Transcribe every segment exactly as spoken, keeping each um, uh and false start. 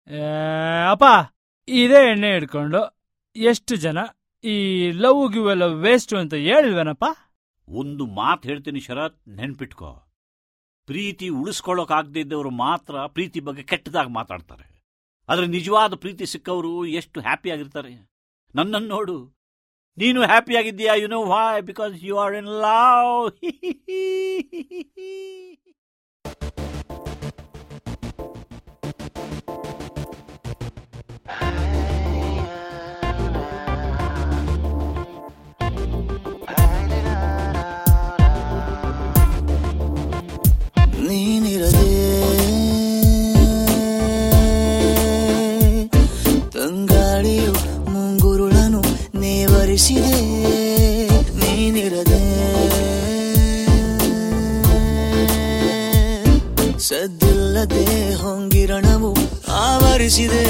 ಅಪ್ಪ, ಇದೇ ಎಣ್ಣೆ ಹಿಡ್ಕೊಂಡು ಎಷ್ಟು ಜನ ಈ ಲವ್ ಗಿವ್ ಲವ್ ವೇಸ್ಟ್ ಅಂತ ಹೇಳಿಲ್ವೇನಪ್ಪ? ಒಂದು ಮಾತು ಹೇಳ್ತೀನಿ ಶರತ್, ನೆನ್ಪಿಟ್ಕೋ. ಪ್ರೀತಿ ಉಳಿಸ್ಕೊಳ್ಳೋಕಾಗದೇ ಇದ್ದವರು ಮಾತ್ರ ಪ್ರೀತಿ ಬಗ್ಗೆ ಕೆಟ್ಟದಾಗಿ ಮಾತಾಡ್ತಾರೆ. ಆದರೆ ನಿಜವಾದ ಪ್ರೀತಿ ಸಿಕ್ಕವರು ಎಷ್ಟು ಹ್ಯಾಪಿ ಆಗಿರ್ತಾರೆ. ನನ್ನನ್ನು ನೋಡು, ನೀನು ಹ್ಯಾಪಿ ಆಗಿದ್ದೀಯಾ. You know why? Because you are in love. ನೀನಿರದೆ ತಂಗಾಳಿಯು ಮುಂಗುರುಳನು ನೇವರಿಸಿದೆ. ನೀನಿರದೆ ಸದ್ದಿಲ್ಲದೆ ಹೊಂಗಿರಣವು ಆವರಿಸಿದೆ.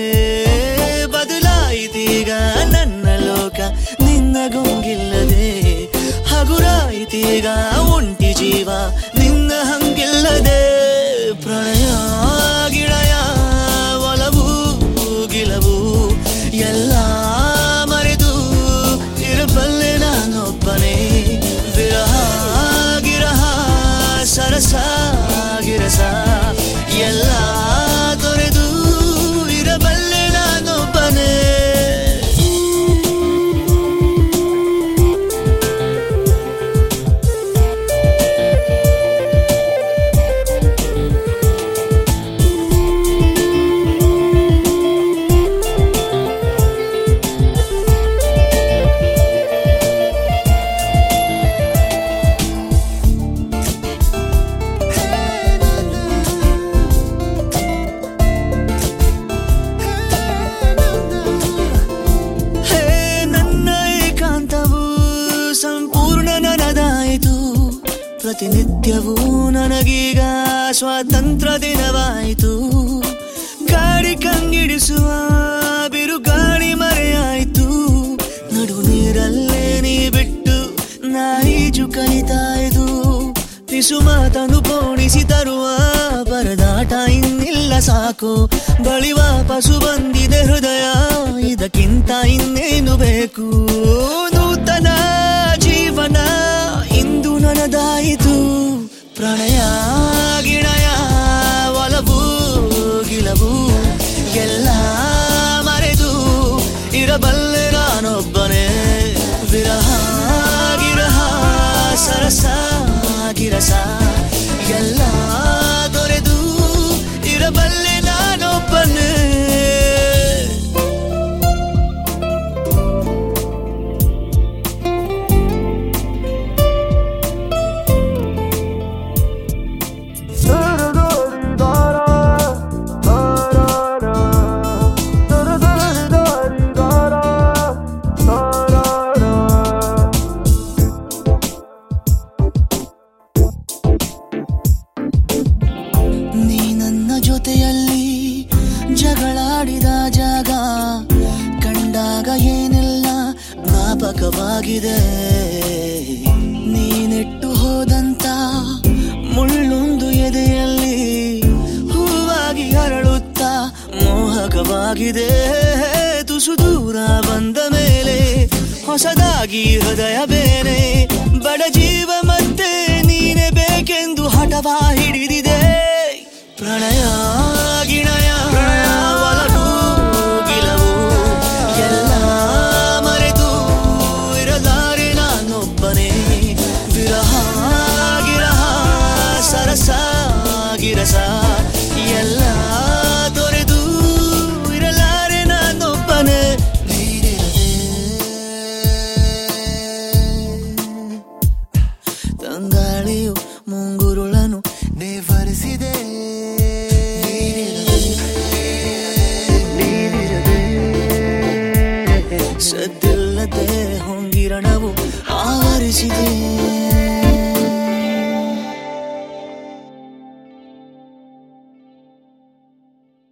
ಬದಲಾಯಿತೀಗ ನನ್ನ ಲೋಕ ನಿನ್ನ ಗೊಂಗಿಲ್ಲದೆ. ಹಗುರಾಯಿತೀಗ ಒಂಟಿ ಜೀವ ನಿನ್ನ ಹಂಗಿಲ್ಲದೆ. ಪ್ರಣಯ ಗಿಳಯ ಒಲವು ಗಿಲವು ಎಲ್ಲ ಮರೆತು ಇರಬಲ್ಲೆ ನಾನೊಬ್ಬನೇ. ವಿರಹ ಗಿರಹ ಸರಸ ಗಿರಸ ಎಲ್ಲ ತೊರೆದು ಇರಬಲ್ಲೆ ನಾನೊಬ್ಬನೇ. ಪ್ರತಿನಿತ್ಯವೂ ನನಗೀಗ ಸ್ವಾತಂತ್ರ್ಯ ದಿನವಾಯಿತು. ಗಾಡಿ ಕಂಗಿಡಿಸುವ ಬಿರುಗಾಳಿ ಮರೆಯಾಯಿತು. ನಡು ನೀರಲ್ಲೇ ನೀ ಬಿಟ್ಟು ನಾಯಿಜು ಕಲಿತಾಯ್ದು. ಪಿಸು ಮಾತನು ಪೋಣಿಸಿ ತರುವ ಪರದಾಟ ಇನ್ನಿಲ್ಲ ಸಾಕು. ಬಳಿ ವಾಪಸು ಬಂದಿದೆ ಹೃದಯ, ಇದಕ್ಕಿಂತ ಇನ್ನೇನು ಬೇಕು. ನೂತನ ಜೀವನ ಇಂದು ನನದಾಯಿತು. ಪ್ರಣಯ ಗಿಣಯ ಒಲವು ಗಿಲವು ಎಲ್ಲ ಮರೆತು ಇರಬಲ್ಲೆ ನಾನೊಬ್ಬನೇ. ವಿರಹ ಗಿರಹ ಸರಸ ಗಿರಸ ಎಲ್ಲ ತೊರೆದು ಇರಬಲ್ಲೆ ನಾನೊಬ್ಬನೇ. ಜ್ಞಾಪಕವಾಗಿದೆ ನೀನೆಟ್ಟು ಹೋದಂತ ಮುಳ್ಳೊಂದು ಎದೆಯಲ್ಲಿ ಹೂವಾಗಿ ಅರಳುತ್ತಾ ಮೋಹಕವಾಗಿದೆ. ತುಸು ದೂರ ಬಂದ ಮೇಲೆ ಹೊಸದಾಗಿ ಹೃದಯ ಬೇರೆ. ಬಡ ಜೀವ ಮತ್ತೆ ನೀನೆ ಬೇಕೆಂದು ಹಠವಾ ಹಿಡಿದಿದೆ. ಪ್ರಣಯ ಗಿಣಯ ಒಲವು ಗಿಲವು ಎಲ್ಲ ಮರೆತು ಇರಲಾರೆ ನಾನೊಬ್ಬನೇ. ವಿರಹ ಗಿರಹ ಸರಸ ಗಿರಸ ಎಲ್ಲ ತೊರೆದು ಇರಲಾರೆ ನಾನೊಬ್ಬನೇ. ತಂಗಾಳಿಯು ಮುಂಗುರುಳನು ನೇವರಿಸಿದೆ. ಸದ್ದಿಲ್ಲದೆ ಹೊಂಗಿರಣವು ಆವರಿಸಿದೆ.